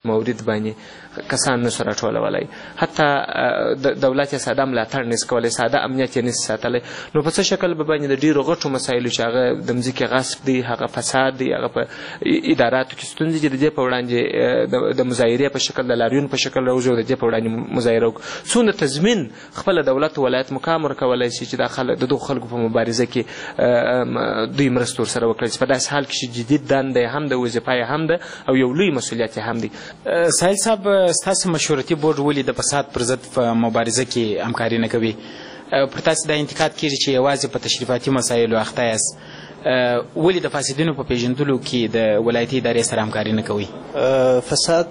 مورد باندې کسان نشو راټولولی، حتی دولت یې ساده ملاتړ نشي کولی، ساده امنیت یې نشي ساتلی. نو په څه شکل به باندې د ډېرو غټو مسایلو چې هغه د مځکې غصب دی، هغه فساد دی، هغه په اداراتو کې ستونزې دي، د دې په وړاندې د مظاهرې په شکل، د لاریون په شکل راوځو، د دې په وړاندې مظاهره وکړو. څومره تضمین خپله دولت ولایت مقام ورکولی شي چې د دغو خلکو په مبارزه کې دوی مرسته ورسره وکړي، چې په داسې حال کې چې جدید دنده یې هم ده، وظیفه یې هم ده، او یو لوی مسؤلیت یې هم دی. ساحل صاحب، ستاسو مشورتي بورډ ولې د فساد پر ضد په مبارزه کې همکاري نه کوي؟ پر تاسو دا انتقاد کېږي چې یوازې په تشریفاتي مسایلو اخته یاست، ولې د فاسدینو په پیژندلو کې د ولایتي ادارې سره همکاري نه کوي؟ فساد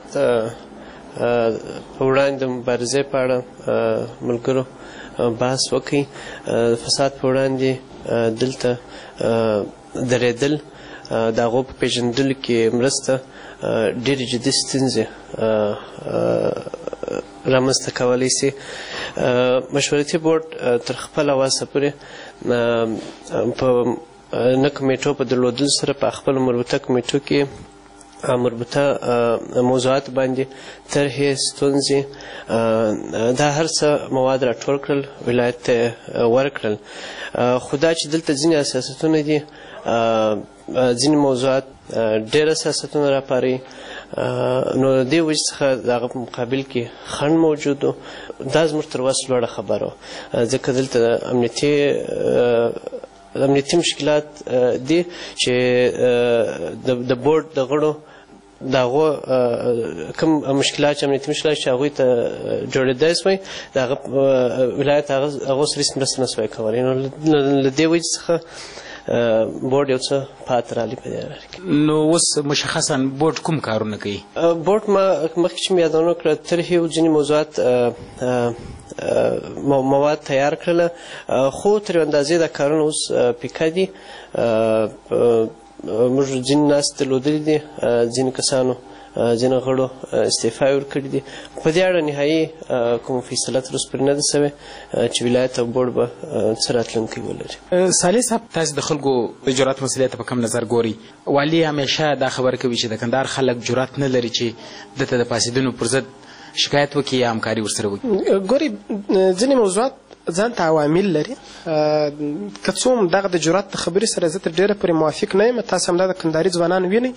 په وړاندې د مبارزې په اړه ملګرو بحث وکړي. فساد په وړاندې دلته درېدل، د هغو په پیژندلو کې مرسته، ډېرې جدي ستونزې رامنځته کولی شي. مشورتي بورډ تر خپله وسه پورې په نه کمیټو په درلودلو سره په خپلو مربوطه کمیټو کې مربوطه موضوعات باندې طرحې، ستونزې، دا هر څه مواد راټول کړل، ولایت ته ورکړل. خو دا چې دلته ځینې سیاستونه دي، ځینې موضوعات ډېر سیاستونه راپاري، نو د دې وجې څخه د هغه په مقابل کې خنډ موجود و. دا زموږ تر وس لوړه خبره وه، ځکه دلته امنیتي مشکلات دي چې د بورډ د غړو د هغو کوم مشکلات چې امنیتي مشکلات چې هغوی ته جوړېدی سوی، د هغه ولایت هغو سره هېڅ مرسته نه سوی کولی. نو له دې وجې څخه بورډ یو څه پاتې راغلی په دې لاره کې. نو اوس مشخصا بورډ کوم کارونه کوي؟ بورډ مخکې چې مې یادونه وکړه، طرحې او ځینې موضوعات مواد تیار کړله، خو تر یوې اندازې دا کارونه اوس پیکه دي. موږ ځینې ناستې درلودلې دي، ځینې کسانو، ځینې غړو استعفا ورکړي دي. په دې اړه نهایي کومه فیصله تر اوسه پورې نه ده سوې چې ولایت او بورډ به څه راتلونکی ولري. صالح صاحب، تاسو د خلکو د جرأت مسئلې ته په کوم نظر ګورئ؟ والي همیشه دا خبره کوي چې د کندهار خلک جرأت نه لري چې دلته د فاسدینو پر ضد شکایت وکړي یا همکاري ورسره وکړي. ګورئ، ځینې موضوعات ځان ته عوامل لري. که څه هم دغه د جرأت د خبرې سره زه تر ډېره پورې موافق نه یم. تاسو همدا د کندهاري ځوانان وینئ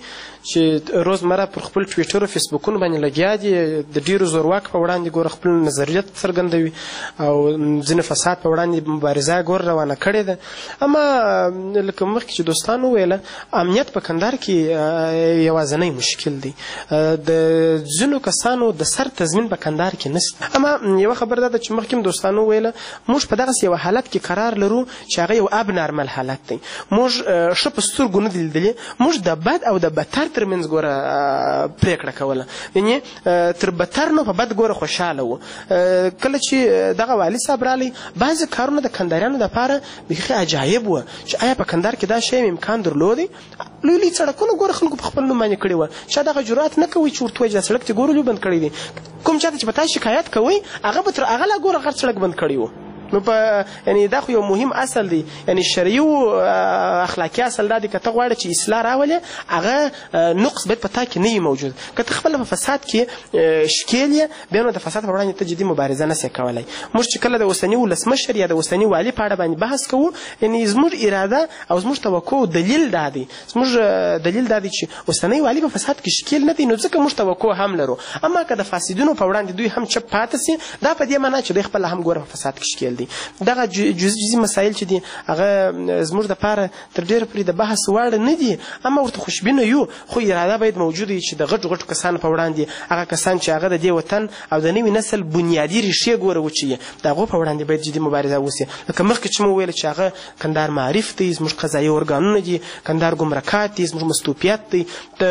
چې روزمره پر خپل ټویټر او فیسبوکونو باندې لګیا دي، د ډېرو زورواکو په وړاندې ګوره خپل نظریت څرګندوي، او ځینې فساد په وړاندې مبارزه ګوره روانه کړې ده. اما لکه مخکې چې دوستانو وویله، امنیت په کندهار کې یوازینی مشکل دی. د ځینو کسانو د سر تضمین په کندهار کې نشته. اما یوه خبره دا ده چې مخکې دوستانو وویله، موږ په دغسې یو حالت کې قرار لرو چې هغه یو اب نارمل حالت دی. موږ ښه په سترګو نه دي لیدلي، موږ د بد او د بدتر ترمنځ ګوره پرېکړه کوله، یعنې تر بدتر نو په بد ګوره خوشحاله وو. کله چې دغه والي صاحب رالی، بعضې کارونه د کندهاریانو دپاره بیخي عجایب وه چې آیا په کندهار کې دا شی امکان درلودی. لوی لوی سړکونه ګوره خلکو په خپل نوم باندې کړي وه، چا دغه جرأت نه کوي چې ورته وایي چې دا سړک دې ګوره لوی بند کړی دی. کوم چاته چې په تاسو شکایت کوئ، هغه به تر هغه لا ګوره غټ سړک بند کړی وو. نو په یعنې دا خو یو مهم اصل دی، یعنې شرعي او اخلاقي اصل دا دی، که ته غواړې چې اصلاح راولې، هغه نقص باید په تا کې نه وي موجود. که ته خپله په فساد کې ښکېل یې، بیا نو د فساد په وړاندې ته جدي مبارزه نه سې کولی. موږ چې کله د اوسني ولسمشر یا د اوسني والي په اړه باندې بحث کوو، یعنې زموږ اراده او زموږ توقع او دلیل دا دی، زموږ دلیل دا دی چې اوسنی والي په فساد کې ښکېل نه دی، نو ځکه موږ توقع هم لرو. اما که د فاسدینو په وړاندې دوی هم چپ پاتې سي، دا په دې معنا چې دوی خپله هم ګوره په فساد کې ښکېل دي. دغه جزئي مسایل چې دي، هغه زموږ دپاره تر ډېره پورې د بحث وړ نه دي. اما ورته خوشبینه یو، خو اراده باید موجوده وي چې د غټو غټو کسانو په وړاندې، هغه کسان چې هغه د دې وطن او د نوي نسل بنیادي ریښې ګوره وچوي، د هغو په وړاندې باید جدي مبارزه وسي. لکه مخکې چې مو ویله چې هغه کندهار معارف دی، زموږ قضایي ارګانونه دي، کندهار ګمرکات دي، زموږ مستوفیت دی.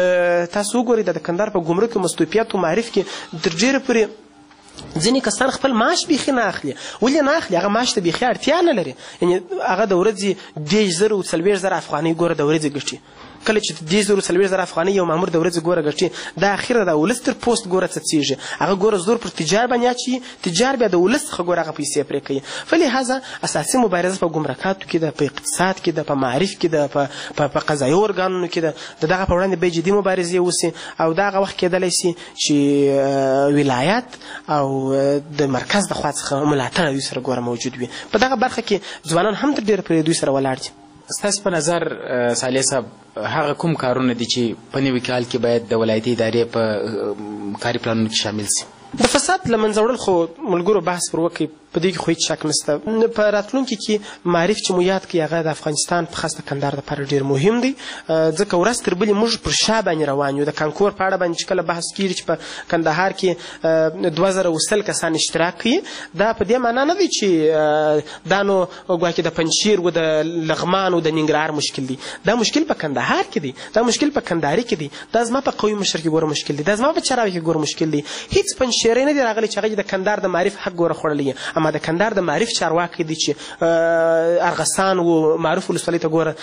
تاسو وګورئ د کندهار په ګمرک او مستوفیت او معارف کې تر ډېره پورې ځینې کسان خپل معاش بیخي نه اخلي. ولې نه اخلي؟ هغه معاش ته بیخي اړتیا نه لري. یعنې هغه د ورځې 10,000 او 40,000 افغانۍ ګوره د ورځې ګټي. کله چې 10,000 افغانۍ یو مامور د ورځې ګوره ګټي دا اخیره د ولس تر پوست ګوره څڅېږي هغه ګوره زور پر تجار باندې اچوي تجار بیا د ولس څخه ګوره هغه پیسې پرې کوي فلهذا اساسي مبارزه په ګمرکاتو کې ده په اقتصاد کې ده په معارف کې ده په قضایي ارګانونو کې ده د دغه په وړاندې به جدي مبارزې وسي او دا هغه وخت کېدلی سي چې ولایت او د مرکز د خوا څخه ملاتړ دوی سره ګوره موجود وي په دغه برخه کې ځوانان هم تر ډېره پورې دوی سره ولاړ دي ستاسو په نظر صالح صاحب هغه کوم کارونه دي چې په نوي کال کې باید د ولایتي ادارې په کاري پلانونو کې شامل سي د فساد له منځه وړل خو ملګرو بحث پر وکړي په دې کې خو هېڅ شک نشته په راتلونکي کې معارف چې مو یاد کړي هغه د افغانستان په خاص د کندهار دپاره ډېر مهم دی ځکه ورځ تر بلې موږ پر شا باندې روان یو د کانکور په اړه باندې چې کله بحث کېږي چې په کندهار کې 2000 کسان اشتراک کوي دا په دې معنا نه دی چې دا نو ګواکې د پنجشیر و د لغمان و د ننګرهار مشکل دی دا مشکل په کندهار کې دی دا مشکل په کندهاري کې دی دا زما په قوي مشر کې ګوره مشکل دی دا زما په چراوي کې ګوره مشکل دی هېڅ پنجشیری نه دی راغلی چې هغه د کندهار د معارف حق ګوره خوړلی اما د کندهار د معارف چارواکي دي چې ارغسان و معروف ولسوالۍ ته ګوره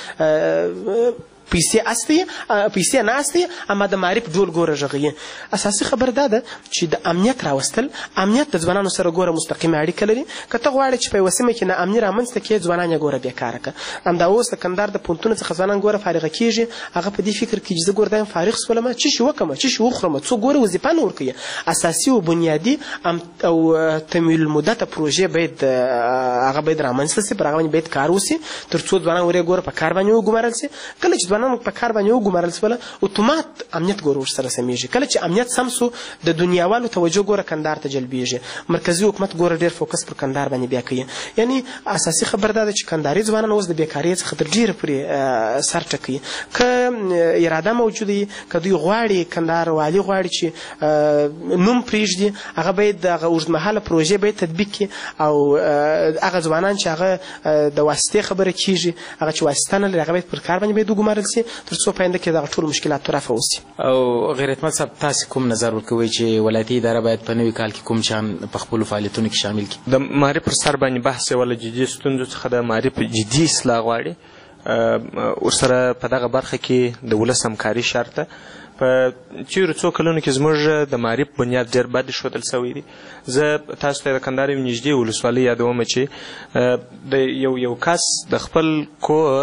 پیسې ناستې اما د معارف ډول ګوره غږوي اساسي خبر دا ده چې د امنیت راوستل امنیت د ځوانانو سره ګوره مستقیمه اړیکه لري که ته غواړې چې په یوه سیمه کې ناامني رامنځته کړې ځوانان یې ګوره بېکاره کړه همدا اوس د کندهار د پوهنتون څخه ځوانان ګوره فارغه کېږي هغه په دې فکر کې چې زه ګوره دا یم فارغ شولمه څه شي وکړمه څه شي وخورمه څوک ګوره وظیفه نه ورکوي اساسي و بنیادي او طویل المدته پروژې باید هغه باید رامنځته سي پر هغه باندې باید کار وسي تر څو ځوانان ورې ګوره په کار باندې وګمارل سي کله چې ځوانان په کار باندې وګمارل سوله اتومات امنیت ګوره ورسره سمیږي کله چې امنیت سم سو د دنیاوالو توجه ګوره کندهار ته جلبیږي مرکزي حکومت ګوره ډېر فوکس پر کندهار باندې بیا کوي یعنی اساسي خبر دا ده چې کندهاري ځوانان اوس د بیکارۍ څخه تر ډېره پورې سر ټکوي که اراده موجوده وي که دوی غواړي کندهار والي غواړي چې نوم پرېږدي هغه باید هغه اوږدمهاله پروژې باید تطبیق کړي او هغه ځوانان چې هغه د واسطې خبره کېږي هغه چې واسطه نه لري هغه باید پر کار باندې باید وګمارل سي تر څو په آینده کې دغه ټول مشکلات رفع وسي او غیرتمند صاحب تاسې کوم نظر ورکوئ چې ولایتي اداره باید په نوي کال کې کوم شیان په خپلو فعالیتونو کې شامل کړي د معارف پر سر باندې بحث یوه له جدي ستونزو څخه د معارف جدي اصلاح غواړي ورسره په دغه برخه کې د ولس همکاري شرط ده په تېرو څو کلونو کې زموږ د معارف بنیاد ډېر بد ایښودل سوی دی زه تاسو ته د کندهار یو نږدې ولسوالۍ یادوم چې د یو کس د خپل کور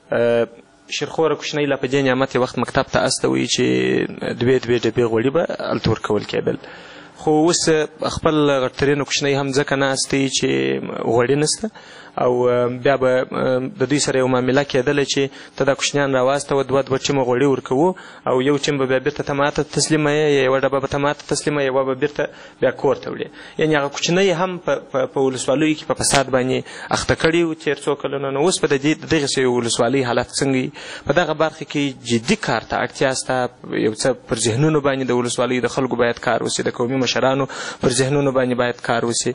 شیرخوره کوچنۍ لا په دې نعمت یې وخت مکتب ته استوي چې دوې ډبې غوړي به هلته ورکول کېدل خو اوس خپل غټرینو کوچنۍ هم ځکه ناستې چې غوړي نشته او بیا به د دوی سره یو معامله کېدله چې ته دا کوچنیان راواستوه دوه ټیمه غوړي ورکوو او یو ټیم به بیا بیرته ته ماته تسلیمه یې یوه ډبه به ته ماته تسلیمه یوه به بیرته بیا کور ته وړې یعنې هغه کوچنۍ هم په ولسوالیو کې په فساد باندې اخته کړي وو تېر څو کلونه نو اوس په دغسې یو ولسوالۍ حالت څنګه په دغه برخه کې جدي کار ته اړتیا شته یو څه پر ذهنونو باندې د ولسوالیو د خلکو باید کار وسي د قومي مشرانو پر ذهنونو باندې باید کار وسي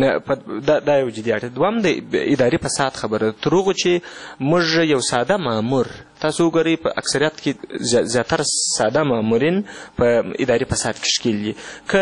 دا یو جدي اړتیا دویم د اداري فساد خبره تر هغو چې موږ یو ساده مامور تاسو وګورئ په اکثریت کې زیاتره ساده مامورین په اداري فساد کې ښکېل دي که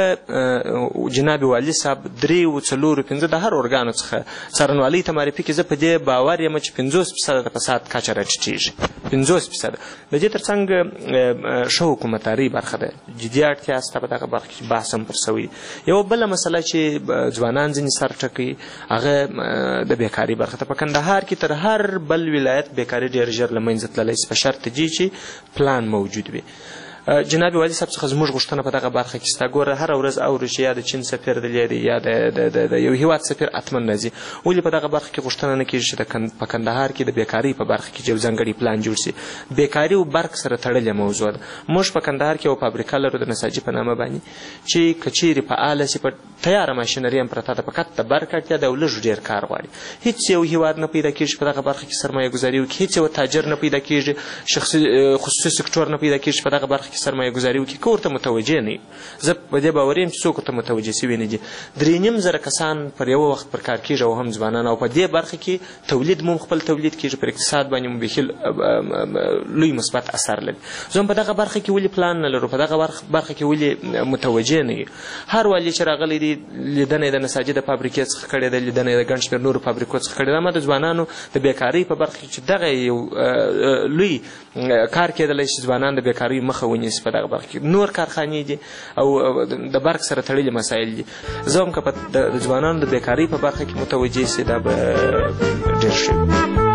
جناب والي صاحب 3 و 4 5 د هر ارګانو څخه څارنوالۍ ته معرفي کړي زه په دې باور یم چې 50% د فساد کچه راټیټېږي 50% د دې تر څنګ ښه حکومتدارۍ برخه ده جدي اړتیا شته په دغه برخه کې بحث هم پر سوی یوه بله مسله چې ځوانان ځینې سر ټکوي هغه د بیکاري برخه ده په کندهار کې تر هر بل ولایت بیکاري ډېر ژر له منځه تللی په شرط دی چې پلان موجود وي جناب والي صاحب څخه زموږ غوښتنه په دغه برخه کې شته ګوره هره ورځ اورو چې یا د چین سفیر دلې دی یا د یو هیواد سفیر حتما راځي ولې په دغه برخه کې غوښتنه نه کېږي چې په کندهار کې د بیکارۍ په برخه کې یو ځانګړی پلان جوړ شي بیکاري او برق سره تړلې موضوع ده موږ په کندهار کې یو فابریکه لرو د نساجي په نامه باندې چې که چیرې فعاله شي په تیاره ماشینري هم پرته ده فقط د برق اړتیا ده او لږ ډېر کار غواړي هېڅ یو هیواد نه پیدا کېږي په دغه برخه کې سرمایه ګذاري وکړي هېڅ یو تاجر نه پیدا کېږي خصوصي سکتور نه پیدا کېږي په دغه برخه کې کې سرمایه ګزاري وکړي که ورته متوجه نه یو زه په دې باوري یم چې څوک ورته متوجه سوي نه دي 3.5 کسان پر یوه وخت پر کار کېږي او هم ځوانان او په دې برخه کې تولید مو خپل تولید کېږي پر اقتصاد باندې مو بیخي لوی مثبت اثر لري زه هم په دغه برخه کې ولې پلان نه لرو په دغه برخه کې ولې متوجه نه یو هر والي چې راغلی دی لیدنه یې د نساجي د فابریکې څخه کړې ده لیدنه یې د ګڼ شمېر نورو فابریکو څخه کړې ده اما د ځوانانو د بیکارۍ په برخه کې چې دغه یو لوی کار کېدلی چې ځوانان د بیکارۍ مخه ونیسي په دغه برخه کې نور کارخانې دي او د برق سره تړلي مسایل دي زه هم که د ځوانانو د بیکارۍ په برخه کې متوجه سي دا به ډېر ښه